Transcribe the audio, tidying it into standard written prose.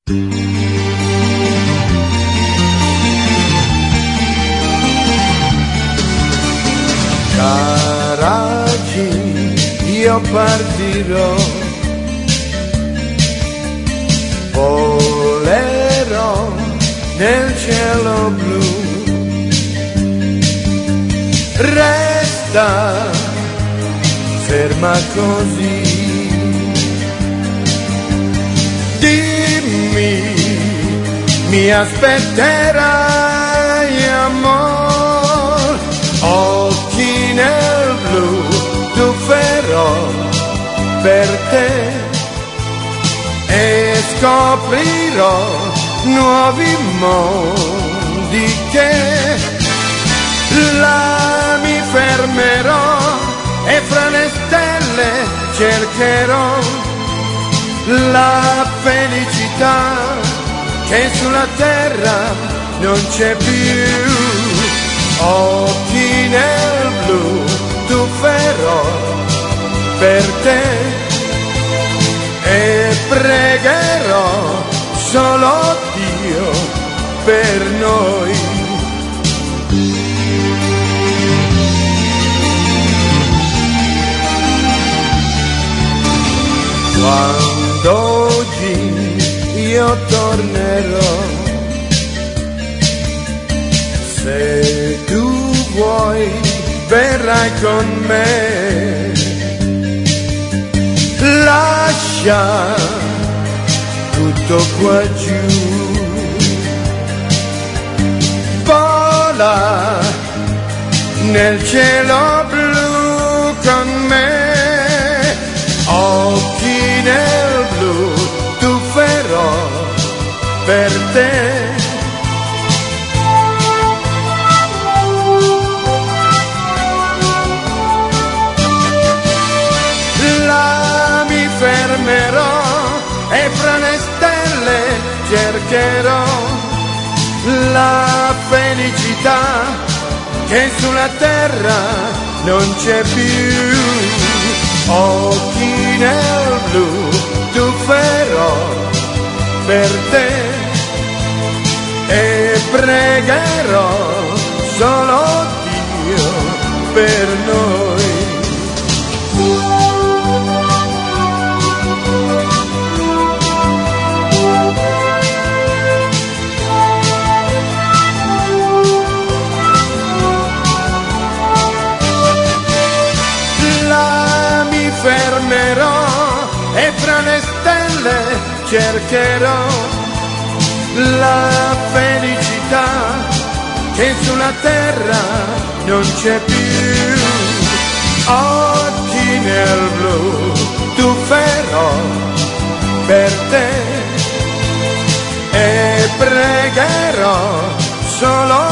Caraggi, io partirò, volerò nel cielo blu, resta ferma così, dimmi, mi aspetterai amor, occhi nel blu, tufferò per te e scoprirò nuovi mondi che là mi fermerò e fra le stelle cercherò la felicità che sulla terra non c'è più. Occhi nel blu, tufferò per te e pregherò solo Dio per noi. Quando oggi io tornerò, se tu vuoi verrai con me, lascia tutto qua giù, vola nel cielo blu con me, occhi nel blu, tufferò per te. Là mi fermerò e fra le stelle cercherò la felicità che sulla terra non c'è più. Occhi nel blu, tufferò per te e pregherò solo Dio per noi. Fermerò e fra le stelle cercherò la felicità che sulla terra non c'è più. Occhi nel blu, tufferò per te e pregherò solo